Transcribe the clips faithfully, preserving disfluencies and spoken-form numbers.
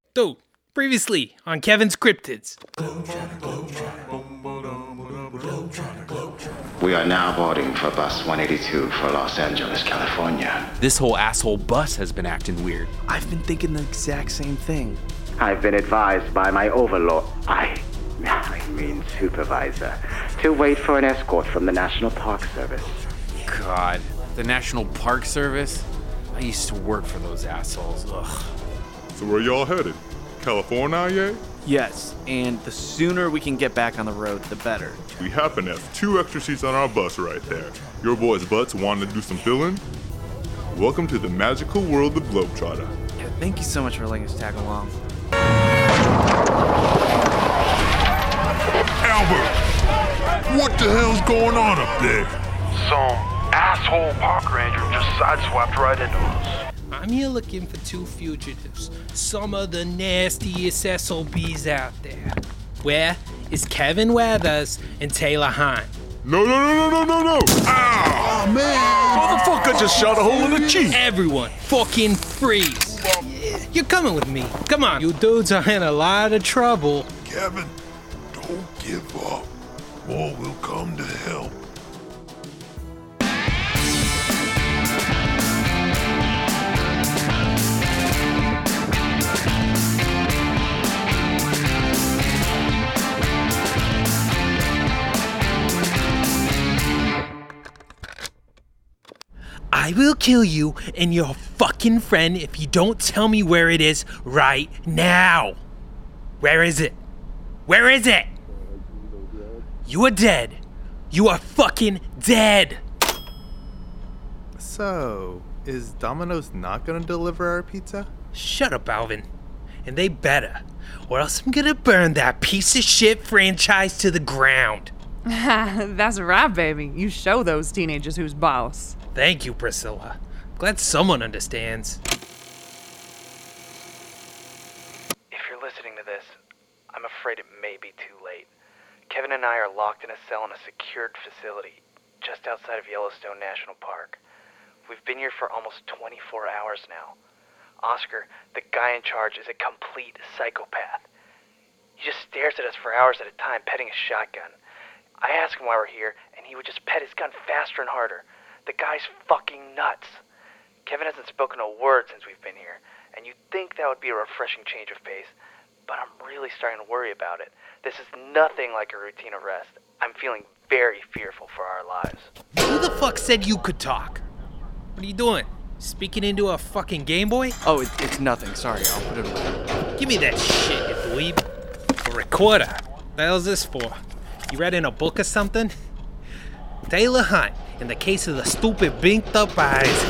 Dude, previously on Kevin's Cryptids. We are now boarding for bus one eighty-two for Los Angeles, California. This whole asshole bus has been acting weird. I've been thinking the exact same thing. I've been advised by my overlord, I, I mean supervisor, to wait for an escort from the National Park Service. God, the National Park Service? I used to work for those assholes. Ugh. So where y'all headed? California yet? Yes, and the sooner we can get back on the road, the better. We happen to have two extra seats on our bus right there. Your boys' butts wanting to do some filling? Welcome to the magical world of Globetrotter. Yeah, thank you so much for letting us tag along. Albert, what the hell's going on up there? Some asshole park ranger just sideswiped right into us. I'm here looking for two fugitives, some of the nastiest S O Bs out there. Where is Kevin Weathers and Taylor Hine? No, no, no, no, no, no, no! Ah, oh, man! Motherfucker just shot a hole in the cheek! Everyone, fucking freeze! You're coming with me. Come on, you dudes are in a lot of trouble. Kevin, don't give up. More will come to help. I will kill you and your fucking friend if you don't tell me where it is right now. Where is it? Where is it? You are dead. You are fucking dead. So, is Domino's not gonna deliver our pizza? Shut up, Alvin. And they better, or else I'm gonna burn that piece of shit franchise to the ground. That's right, baby. You show those teenagers who's boss. Thank you, Priscilla. Glad someone understands. If you're listening to this, I'm afraid it may be too late. Kevin and I are locked in a cell in a secured facility just outside of Yellowstone National Park. We've been here for almost twenty-four hours now. Oscar, the guy in charge, is a complete psychopath. He just stares at us for hours at a time, petting his shotgun. I ask him why we're here, and he would just pet his gun faster and harder. The guy's fucking nuts. Kevin hasn't spoken a word since we've been here, and you'd think that would be a refreshing change of pace, but I'm really starting to worry about it. This is nothing like a routine arrest. I'm feeling very fearful for our lives. Who the fuck said you could talk? What are you doing? Speaking into a fucking Game Boy? Oh, it, it's nothing. Sorry, I'll put it away. Give me that shit, you dweeb. A recorder. What the hell's this for? You read in a book or something? Taylor Hunt, in the case of the stupid binked up eyes.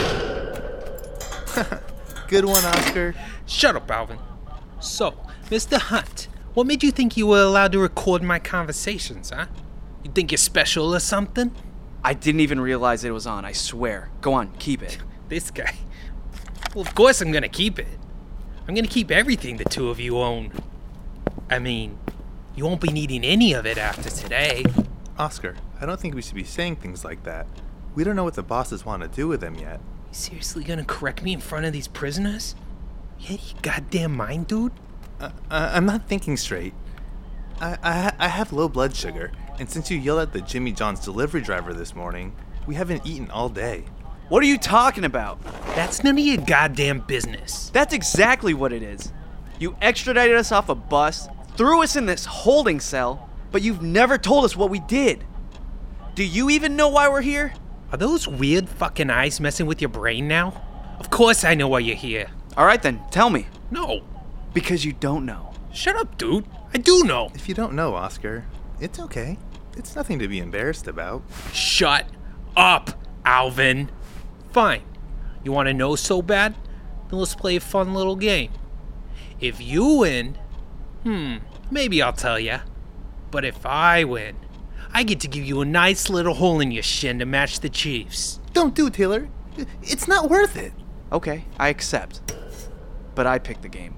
Good one, Oscar. Shut up, Alvin. So, Mister Hunt, what made you think you were allowed to record my conversations, huh? You think you're special or something? I didn't even realize it was on, I swear. Go on, keep it. This guy. Well, of course I'm gonna keep it. I'm gonna keep everything the two of you own. I mean, you won't be needing any of it after today. Oscar, I don't think we should be saying things like that. We don't know what the bosses want to do with them yet. You seriously gonna correct me in front of these prisoners? You out of your goddamn mind, dude? Uh, I- I'm not thinking straight. I-, I I have low blood sugar, and since you yelled at the Jimmy John's delivery driver this morning, we haven't eaten all day. What are you talking about? That's none of your goddamn business. That's exactly what it is. You extradited us off a bus, threw us in this holding cell, but you've never told us what we did. Do you even know why we're here? Are those weird fucking eyes messing with your brain now? Of course I know why you're here. All right then, tell me. No. Because you don't know. Shut up, dude. I do know. If you don't know, Oscar, it's okay. It's nothing to be embarrassed about. Shut up, Alvin. Fine. You want to know so bad? Then let's play a fun little game. If you win, hmm, maybe I'll tell ya. But if I win, I get to give you a nice little hole in your shin to match the Chiefs. Don't do it, Taylor. It's not worth it. Okay, I accept. But I picked the game.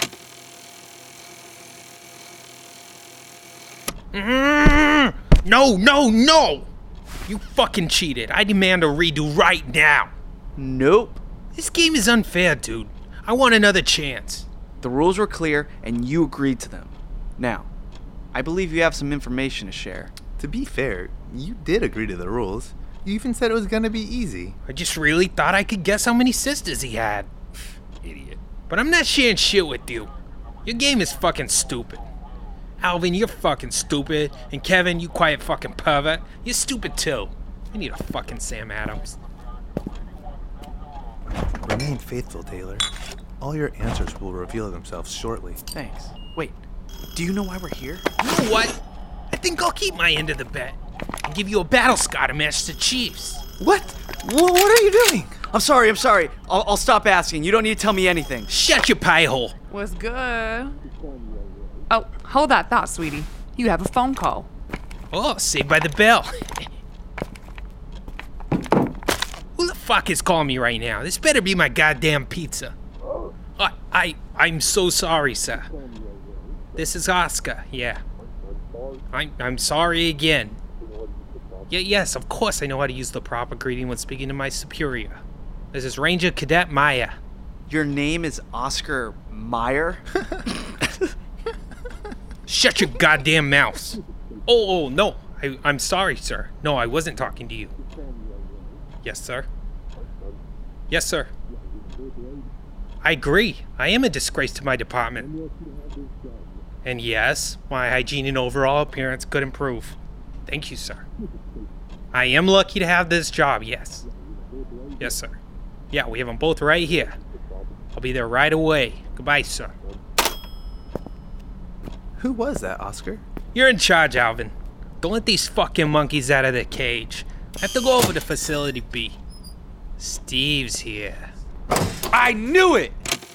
Mm, no, no, no! You fucking cheated. I demand a redo right now. Nope. This game is unfair, dude. I want another chance. The rules were clear, and you agreed to them. Now, I believe you have some information to share. To be fair, you did agree to the rules. You even said it was gonna be easy. I just really thought I could guess how many sisters he had. Idiot. But I'm not sharing shit with you. Your game is fucking stupid. Alvin, you're fucking stupid. And Kevin, you quiet fucking pervert. You're stupid too. I need a fucking Sam Adams. Remain faithful, Taylor. All your answers will reveal themselves shortly. Thanks. Wait, do you know why we're here? You know what? I think I'll keep my end of the bet and give you a battle scar to match the Chiefs. What? Wh- What are you doing? I'm sorry, I'm sorry. I'll, I'll stop asking. You don't need to tell me anything. Shut your pie hole. Was good. Oh, hold that thought, sweetie. You have a phone call. Oh, Saved by the Bell. Who the fuck is calling me right now? This better be my goddamn pizza. I, I, I'm so sorry, sir. This is Oscar, yeah. I'm, I'm sorry again. Yeah, yes, of course I know how to use the proper greeting when speaking to my superior. This is Ranger Cadet Maya. Your name is Oscar Meyer? Shut your goddamn mouth. Oh, oh, no. I, I'm sorry, sir. No, I wasn't talking to you. Yes, sir. Yes, sir. I agree. I am a disgrace to my department. And yes, my hygiene and overall appearance could improve. Thank you, sir. I am lucky to have this job, yes. Yes, sir. Yeah, we have them both right here. I'll be there right away. Goodbye, sir. Who was that, Oscar? You're in charge, Alvin. Don't let these fucking monkeys out of their cage. I have to go over to Facility B. Steve's here. I knew it!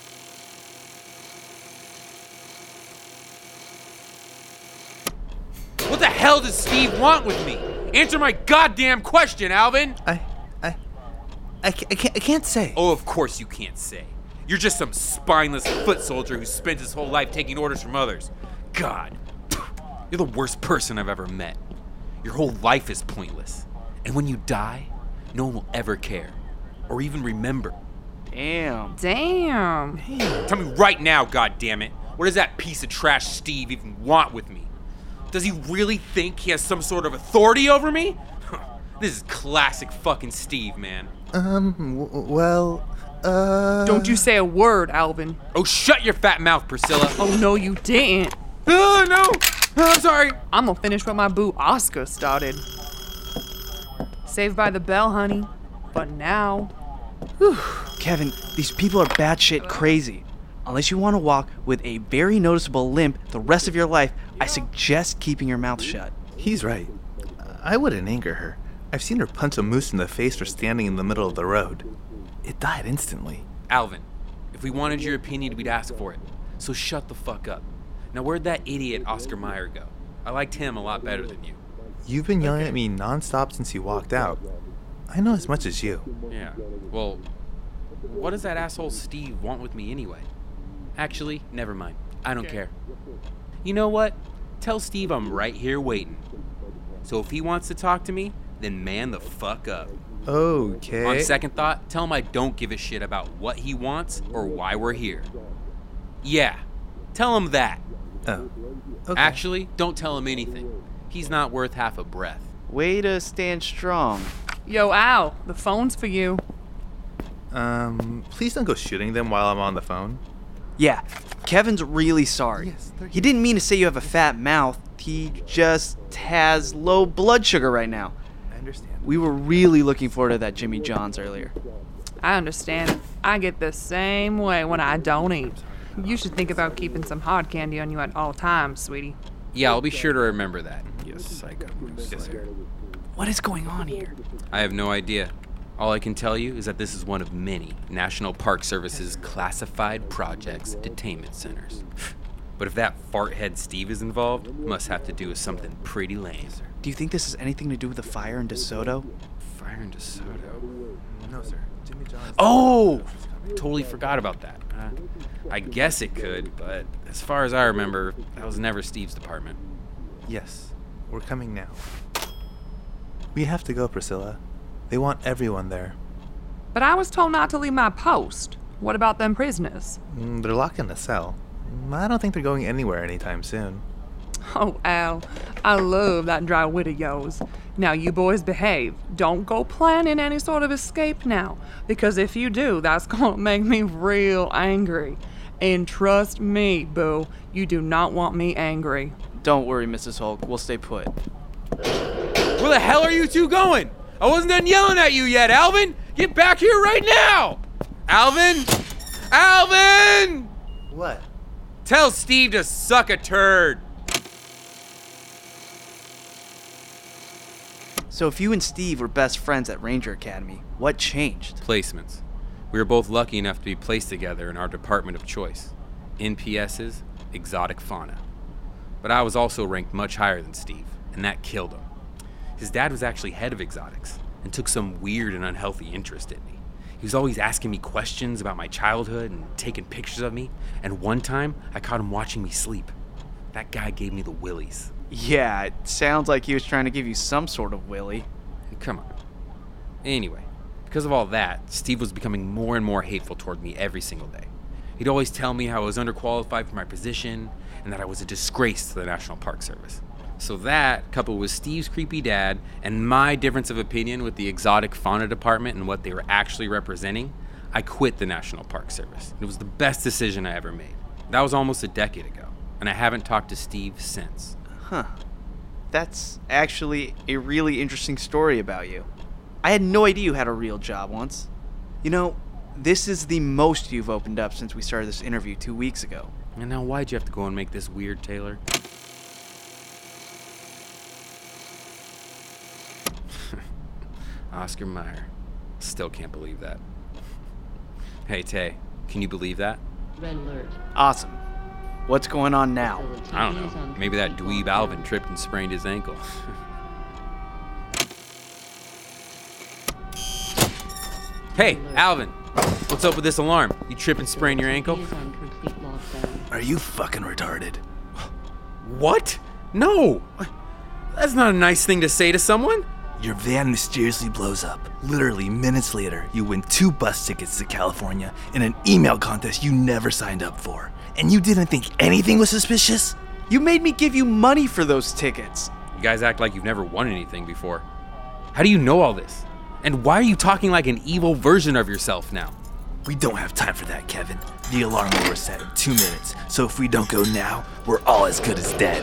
What the hell does Steve want with me? Answer my goddamn question, Alvin! I, I, I, ca- I can't, I can't say. Oh, of course you can't say. You're just some spineless foot soldier who spends his whole life taking orders from others. God, you're the worst person I've ever met. Your whole life is pointless. And when you die, no one will ever care. Or even remember. Damn. Damn. Tell me right now, goddammit, what does that piece of trash Steve even want with me? Does he really think he has some sort of authority over me? This is classic fucking Steve, man. Um, w- well, uh... Don't you say a word, Alvin. Oh, shut your fat mouth, Priscilla. Oh, no, you didn't. Oh, no. Oh, I'm sorry. I'm gonna finish what my boo Oscar started. Saved by the Bell, honey. But now... Whew. Kevin, these people are batshit crazy. Unless you want to walk with a very noticeable limp the rest of your life, I suggest keeping your mouth shut. He's right. I wouldn't anger her. I've seen her punch a moose in the face for standing in the middle of the road. It died instantly. Alvin, if we wanted your opinion, we'd ask for it. So shut the fuck up. Now, where'd that idiot Oscar Meyer go? I liked him a lot better than you. You've been yelling at me nonstop since you walked out. I know as much as you. Yeah, well, what does that asshole Steve want with me anyway? Actually, never mind. I don't care. You know what? Tell Steve I'm right here waiting. So if he wants to talk to me, then man the fuck up. Okay. On second thought, tell him I don't give a shit about what he wants or why we're here. Yeah, tell him that. Oh, okay. Actually, don't tell him anything. He's not worth half a breath. Way to stand strong. Yo, Al, the phone's for you. Um, please don't go shooting them while I'm on the phone. Yeah, Kevin's really sorry. Yes, they're- He didn't mean to say you have a fat mouth. He just has low blood sugar right now. I understand. We were really looking forward to that Jimmy John's earlier. I understand. I get the same way when I don't eat. You should think about keeping some hard candy on you at all times, sweetie. Yeah, I'll be sure to remember that. Yes, I got this. Yes, sir. What is going on here? I have no idea. All I can tell you is that this is one of many National Park Service's classified projects detainment centers. But if that farthead Steve is involved, must have to do with something pretty lame. Do you think this has anything to do with the fire in DeSoto? Fire in DeSoto? No, sir. Jimmy John's. Oh! Totally forgot about that. Uh, I guess it could, but as far as I remember, that was never Steve's department. Yes, we're coming now. We have to go, Priscilla. They want everyone there. But I was told not to leave my post. What about them prisoners? Mm, they're locked in a cell. Mm, I don't think they're going anywhere anytime soon. Oh, Al, I love that dry wit of yours. Now, you boys behave. Don't go planning any sort of escape now, because if you do, that's gonna make me real angry. And trust me, Boo, you do not want me angry. Don't worry, Missus Hulk. We'll stay put. Where the hell are you two going? I wasn't done yelling at you yet, Alvin! Get back here right now! Alvin! Alvin! What? Tell Steve to suck a turd. So if you and Steve were best friends at Ranger Academy, what changed? Placements. We were both lucky enough to be placed together in our department of choice. N P S's, exotic fauna. But I was also ranked much higher than Steve, and that killed him. His dad was actually head of exotics, and took some weird and unhealthy interest in me. He was always asking me questions about my childhood and taking pictures of me, and one time I caught him watching me sleep. That guy gave me the willies. Yeah, it sounds like he was trying to give you some sort of willy. Come on. Anyway, because of all that, Steve was becoming more and more hateful toward me every single day. He'd always tell me how I was underqualified for my position and that I was a disgrace to the National Park Service. So that, coupled with Steve's creepy dad and my difference of opinion with the exotic fauna department and what they were actually representing, I quit the National Park Service. It was the best decision I ever made. That was almost a decade ago, and I haven't talked to Steve since. Huh. That's actually a really interesting story about you. I had no idea you had a real job once. You know, this is the most you've opened up since we started this interview two weeks ago. And now why'd you have to go and make this weird, Taylor? Oscar Mayer. Still can't believe that. Hey, Tay, can you believe that? Red alert. Awesome. What's going on now? I don't know. Maybe that dweeb Alvin tripped and sprained his ankle. Hey, Alvin, what's up with this alarm? You trip and sprain your ankle? Are you fucking retarded? What? No! That's not a nice thing to say to someone. Your van mysteriously blows up. Literally minutes later, you win two bus tickets to California in an email contest you never signed up for. And you didn't think anything was suspicious? You made me give you money for those tickets. You guys act like you've never won anything before. How do you know all this? And why are you talking like an evil version of yourself now? We don't have time for that, Kevin. The alarm will reset in two minutes, so if we don't go now, we're all as good as dead.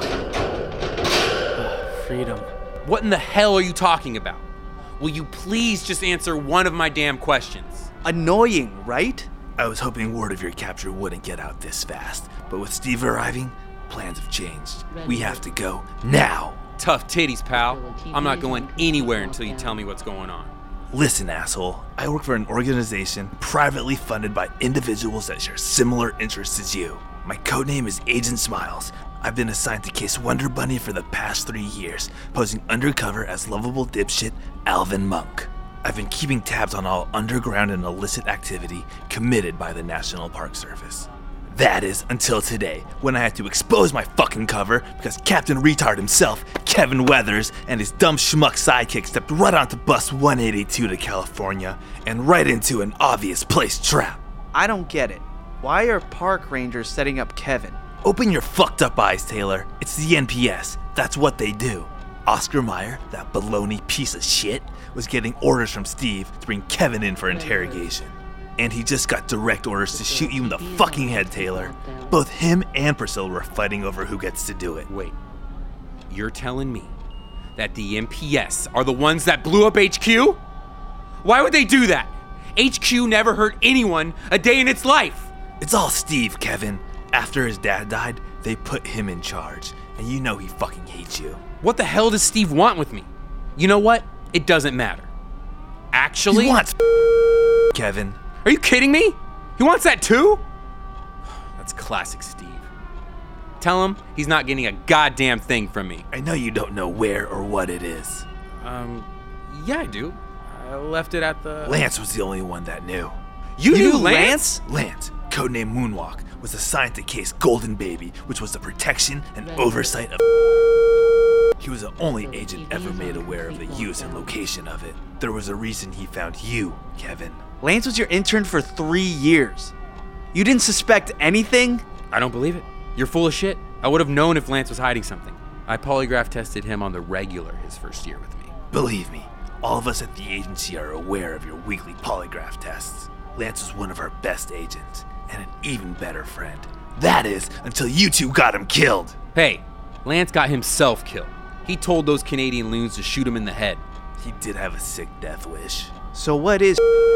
Freedom. What in the hell are you talking about? Will you please just answer one of my damn questions? Annoying, right? I was hoping word of your capture wouldn't get out this fast, but with Steve arriving, plans have changed. We have to go now. Tough titties, pal. I'm not going anywhere until you tell me what's going on. Listen, asshole. I work for an organization privately funded by individuals that share similar interests as you. My codename is Agent Smiles. I've been assigned to Case Wonder Bunny for the past three years, posing undercover as lovable dipshit Alvin Monk. I've been keeping tabs on all underground and illicit activity committed by the National Park Service. That is until today, when I had to expose my fucking cover because Captain Retard himself, Kevin Weathers, and his dumb schmuck sidekick stepped right onto bus one eighty-two to California and right into an obvious placed trap. I don't get it. Why are park rangers setting up Kevin? Open your fucked up eyes, Taylor. It's the N P S. That's what they do. Oscar Mayer, that baloney piece of shit, was getting orders from Steve to bring Kevin in for interrogation. And he just got direct orders to shoot you in the fucking head, Taylor. Both him and Priscilla were fighting over who gets to do it. Wait, you're telling me that the N P S are the ones that blew up H Q? Why would they do that? H Q never hurt anyone a day in its life. It's all Steve, Kevin. After his dad died, they put him in charge. And you know he fucking hates you. What the hell does Steve want with me? You know what? It doesn't matter. Actually... He wants Kevin. Are you kidding me? He wants that too? That's classic Steve. Tell him he's not getting a goddamn thing from me. I know you don't know where or what it is. Um, yeah, I do. I left it at the... Lance was the only one that knew. You, you knew Lance? Lance, codename Moonwalk, was assigned to Case Golden Baby, which was the protection and oversight of... He was the only agent ever made aware of the use and location of it. There was a reason he found you, Kevin. Lance was your intern for three years. You didn't suspect anything? I don't believe it. You're full of shit. I would have known if Lance was hiding something. I polygraph tested him on the regular his first year with me. Believe me, all of us at the agency are aware of your weekly polygraph tests. Lance was one of our best agents, and an even better friend. That is, until you two got him killed. Hey, Lance got himself killed. He told those Canadian loons to shoot him in the head. He did have a sick death wish. So what is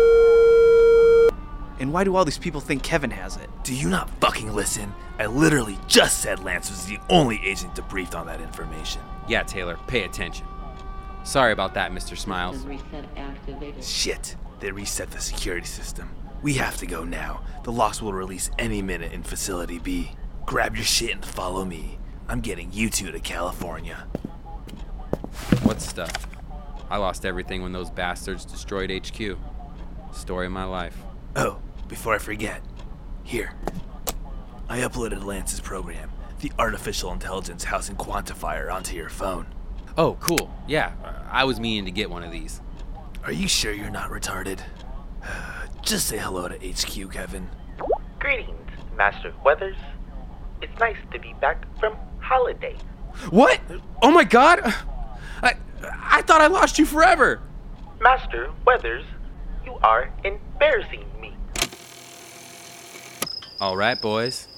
and why do all these people think Kevin has it? Do you not fucking listen? I literally just said Lance was the only agent debriefed on that information. Yeah, Taylor, pay attention. Sorry about that, Mister Smiles. Shit, they reset the security system. We have to go now. The locks will release any minute in Facility B. Grab your shit and follow me. I'm getting you two to California. What stuff? I lost everything when those bastards destroyed H Q. Story of my life. Oh, before I forget. Here. I uploaded Lance's program, the Artificial Intelligence Housing Quantifier, onto your phone. Oh, cool. Yeah, I was meaning to get one of these. Are you sure you're not retarded? Just say hello to H Q, Kevin. Greetings, Master Weathers. It's nice to be back from holiday. What? Oh my god! I I thought I lost you forever! Master Weathers, you are embarrassing me. Alright, boys.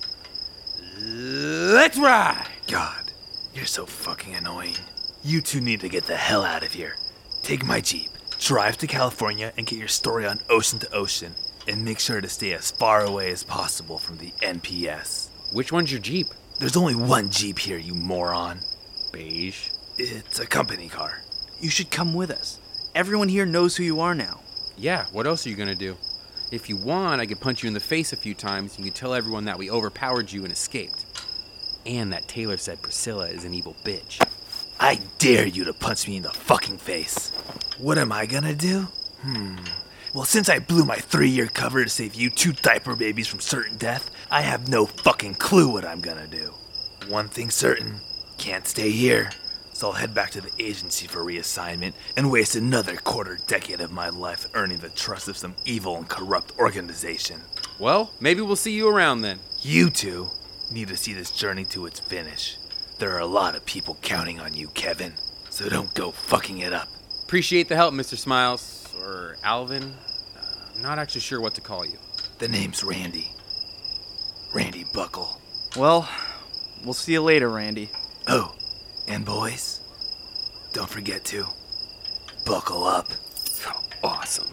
Let's ride! God, you're so fucking annoying. You two need to get the hell out of here. Take my Jeep, drive to California, and get your story on Ocean to Ocean. And make sure to stay as far away as possible from the N P S. Which one's your Jeep? There's only one Jeep here, you moron. Beige? It's a company car. You should come with us. Everyone here knows who you are now. Yeah, what else are you gonna do? If you want, I could punch you in the face a few times and you could tell everyone that we overpowered you and escaped. And that Taylor said Priscilla is an evil bitch. I dare you to punch me in the fucking face. What am I gonna do? Hmm. Well, since I blew my three-year cover to save you two diaper babies from certain death, I have no fucking clue what I'm gonna do. One thing certain, can't stay here. So I'll head back to the agency for reassignment and waste another quarter decade of my life earning the trust of some evil and corrupt organization. Well, maybe we'll see you around then. You two need to see this journey to its finish. There are a lot of people counting on you, Kevin, so don't go fucking it up. Appreciate the help, Mister Smiles, or Alvin. Uh, I'm not actually sure what to call you. The name's Randy. Randy Buckle. Well, we'll see you later, Randy. Oh, and boys, don't forget to buckle up. Oh, awesome.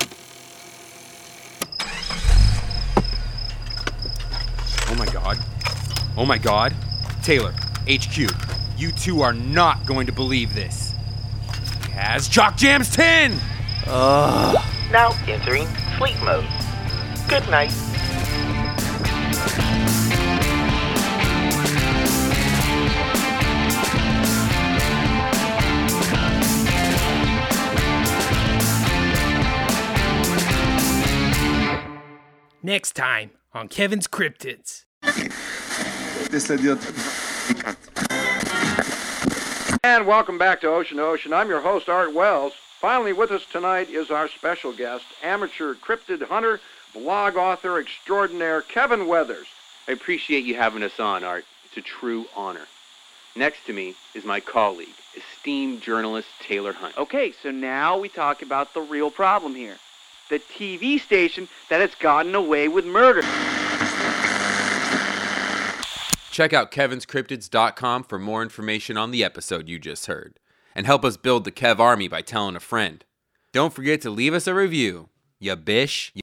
Oh my god. Oh my god. Taylor, H Q, you two are not going to believe this. He has Chalk Jams ten! Ugh. Now entering sleep mode. Good night. Next time on Kevin's Cryptids. And welcome back to Ocean to Ocean. I'm your host, Art Wells. Finally with us tonight is our special guest, amateur cryptid hunter, blog author extraordinaire, Kevin Weathers. I appreciate you having us on, Art. It's a true honor. Next to me is my colleague, esteemed journalist Taylor Hunt. Okay, so now we talk about the real problem here. The T V station that has gotten away with murder. Check out kevins cryptids dot com for more information on the episode you just heard. And help us build the Kev Army by telling a friend. Don't forget to leave us a review. Ya bish.